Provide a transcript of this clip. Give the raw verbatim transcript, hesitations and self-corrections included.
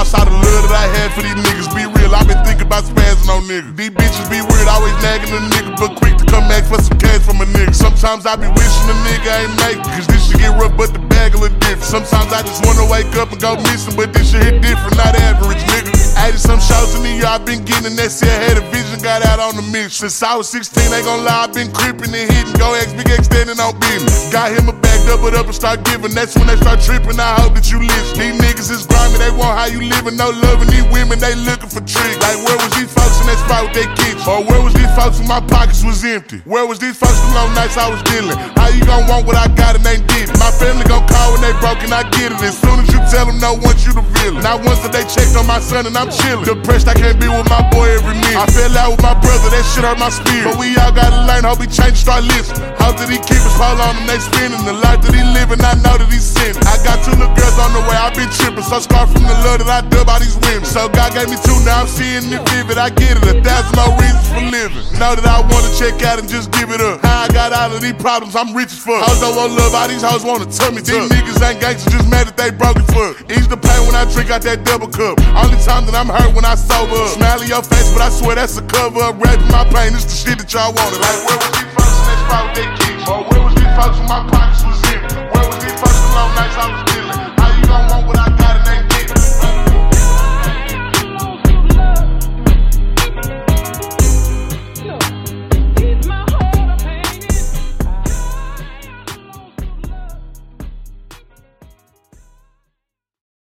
lost all the love that I had for these niggas. Be real, I been thinking about spazzing on niggas. These bitches be weird, always nagging a nigga, but quick to come back for some cash from a nigga. Sometimes I be wishing a nigga ain't make it, cause this shit get rough, but the bag a little different. Sometimes I just wanna wake up and go missing, but this shit hit different, not average, nigga. eighty some shows in the year I been getting, and that shit had a vision, got out on the mission. Since I was sixteen, ain't gon' lie, I been creeping and hitting. Go X, Big X standing on business. Got him a bag, double up and start giving. That's when they start tripping, I hope that you listen. These niggas is grimy, they want how you living, no loving. These women, they looking for tricks. Like where was these folks in that spot with they kids? Or where was these folks when my pockets was empty? Where was these folks the long nights I was dealing? How you gon' want what I got and ain't did it? My family gon' call when they broke and I get it. As soon as you tell them no, want you to feel it. Not once that they checked on my son and I'm chillin'. Depressed, I can't be with my boy every minute. I fell out with my brother, that shit hurt my spirit. But we all gotta learn, hope he change, start listening. Hope that he keep his hold on and they spinning. The life that he living, I know that he's sinning. I got two little girls on the way, I been tripping. So scarred from the love that I dub all these women. So God gave me two, now I'm seeing it vivid. I get it, a thousand more reasons for living. Know that I wanna check out and just give it up. How I got out of these problems, I'm rich as fuck. Hoes don't want love, all these hoes wanna tell me. These niggas ain't gangsters, just mad that they broke it fuck. Ease the pain when I drink out that double cup. Only time that I'm hurt when I sober up. Smile in your face, but I swear that's a cover up. Rapping my pain, it's the shit that y'all wanted. Like where was these folks in that spot with they kids? Or where was these folks when my pockets was empty? Where was these folks the long nights I was dealing? How you gon'